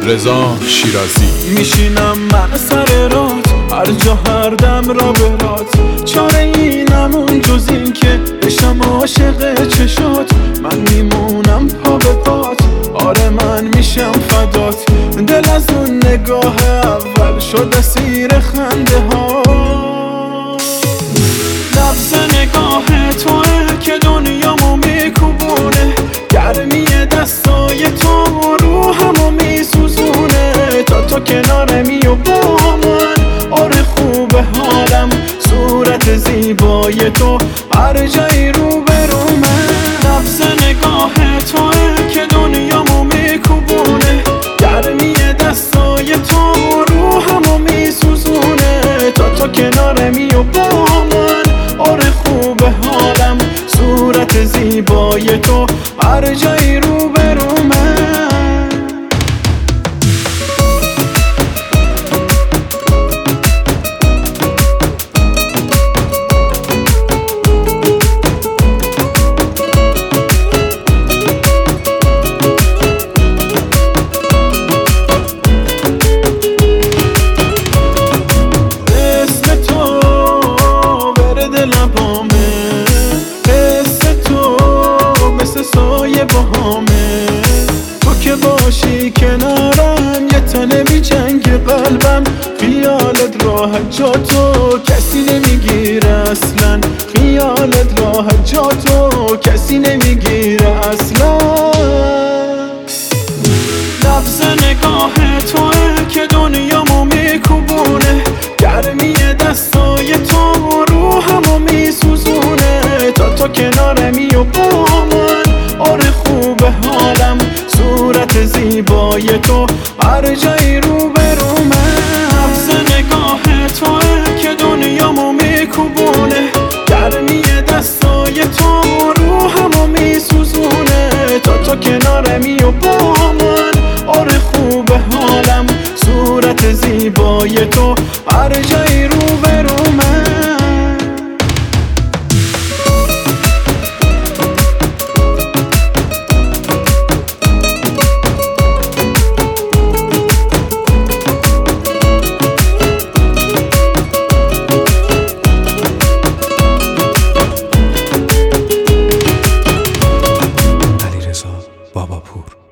رضا شیرازی. میشینم من سر رات، هر جا هر دم را برات. چاره ای نمون جز این که بشم عاشق چشات. من میمونم پا به پات، آره من میشم فدات. دل از اون نگاه اول شد اسیر خنده ها. لفظ نگاه توه که دنیامو میکوبونه، گرمی دستای تو روحمو میسوزونه. تا تو کنارمی و با من، آره خوبه حالم. صورت زیبای تو هر جایی روبرومه. لفظ نگاه توه که دنیامو میکوبونه، گرمی دستای تو روحمو میسوزونه. تا تو کنارمی و با من، آره خوبه حالم. صورت زیبای تو هر جایی روبرومه. تو که باشی کنارم، یه تنه بی جنگ قلبم. خیالت راحت جا تو کسی نمیگیره اصلا. خیالت راحت جا تو کسی نمیگیره اصلا. لفظ نگاه توه که دنیامو میکوبونه، گرمی دستای تو روحمو میسوزونه. تا تو کنارمی و با من، آره خوبه حالم. صورت زیبای تو هر جایی روبرومه. لفظ نگاه توه که دنیامو میکوبونه، گرمی دستای تو روحمو میسوزونه. تا تو کنارمی و با من، آره خوبه حالم. صورت زیبای تو هر جایی روبرومه. بابا پور.